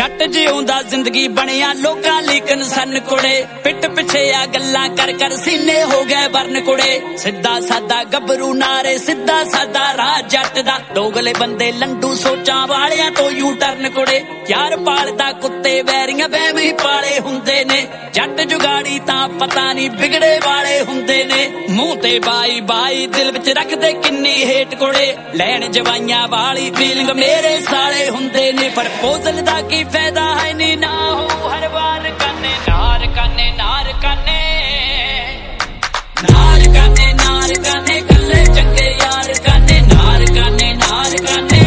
जट जिउंदा जिंदगी बनिया लोकां लई कंसन कुड़े पिट पिछे आ गल्लां कर कर सीने हो गए बरन कुड़े सिद्धा सादा गबरू नारे सिद्धा सादा राह जट दा दोगले बंदे लंडू सोचां वालियां तो यू टर्न कुड़े यार पालदा कुत्ते वैरियां वहम ही पाले हुंदे ने जट जुगाड़ी तां पता नहीं बिगड़े वाले हुंदे ने मूंह ते बाई बाई दिल विच रखदे किन्नी हेट कुड़े लैण जवाइयां वाली फीलिंग मेरे साले हुंदे ने प्रपोजल दा की फायदा है नी ना हो हर बार कन्ने नार कन्ने नार कन्ने नार कन्ने नार कन्ने कल्ले चंगे यार कन्ने नार कन्ने नार कन्ने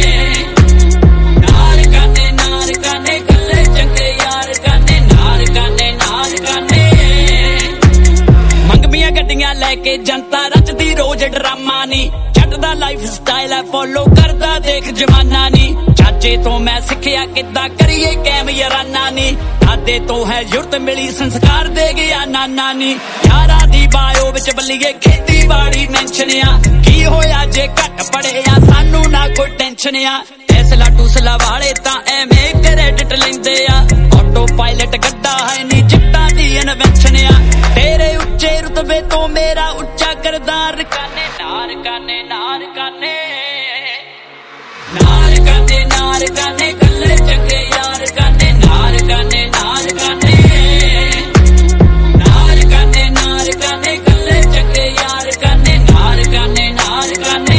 नार कन्ने नार कन्ने कल्ले चंगे यार कन्ने नार कन्ने नार कन्ने मंगमियां गड्डियां लेके जनता रचदी रोज ड्रामा नी जट दा लाइफ स्टाइल है फॉलो करदा देख जमाना नी चाचे तो मैं सिखिया किद्दां करिए कैम याराना नी दादे तो है जुरत मिली संस्कार दे गया नाना नी यारा दी बायो विच बल्लीए खेती बाड़ी मेंशन आ की होया जे घट पड़े आ सानू ना कोई टेंशन आ टेस्ला टूसला वाले तां एवें क्रेडिट लैंदे आ ऑटो पायलट गड्डा है नी जिट्टां दी इन्वेंशन आ तेरे उच्चे रुतबे तो मेरा उच्चा करदार काने नार काने नार काने नार काने नार काने कल्ले चंगे यार काने नार काने नार काने नार काने नार काने कल्ले चंगे यार काने नार काने नार काने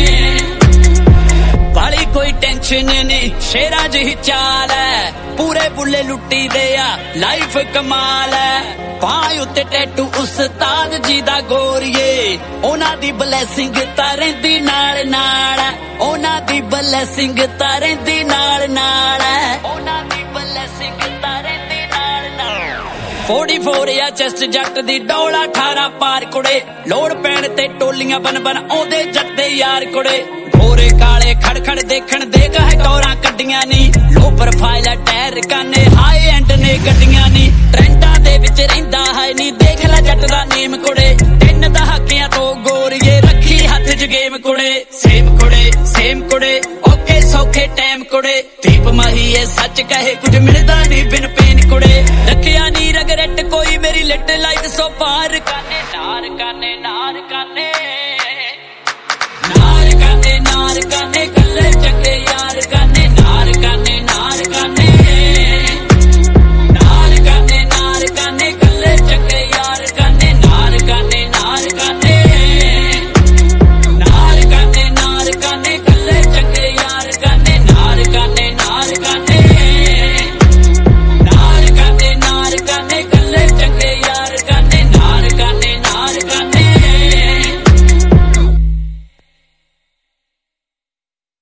वाली कोई टेंशन नहीं शेरा जी चाल है पूरे बुले लुट्टी दे आ लाइफ कमाल है पाए उत्ते टैटू उस्ताद जी दा गोरिए ओना दी ब्लैसिंग तां रहिंदी नाल नाल ओना दी ब्लैसिंग तां रहिंदी नाल नाल ओना दी ब्लैसिंग तां रहिंदी नाल नाल 44 या चेस्ट जट दी डोला 18 पार कुड़े लोड़ पैण ते टोलियां बन बन आउंदे जट दे यार कुड़े गोरे काले खड़ खड़ देखण देख है टोरां कड्डियां नी लो प्रोफाइल टायर काने हाई एंड ने गड्डियां नी ट्रेंडां दे विच रहिंदा है नी देख लै जट दा नेम कुड़े 3 दहाकियां तो गोरीए रखी हथ च गेम कुड़े सेम कुड़े ओके सौखे टाइम कुड़े दीप माहीए सच कहे कुछ मिलदा नहीं बिन पेन कुड़े रखिया नी रगरेट कोई मेरी लिट लाइफ सो पार काने